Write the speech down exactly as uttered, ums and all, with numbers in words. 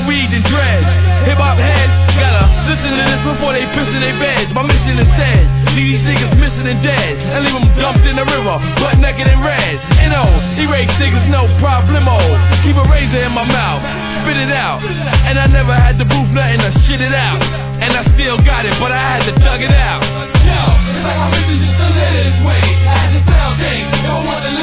weed and dreads. Hip hop heads gotta listen to this before they piss in their beds. My mission is dead. Leave these niggas missing and dead, and leave them dumped in the river, butt naked and red. And oh, erase niggas, no problemo. Keep a razor in my mouth, spit it out. And I never had to booth nothing to shit it out. And I still got it, but I had to thug it out. Yo, it's like my mission just to live this way. I had to sound things, don't want to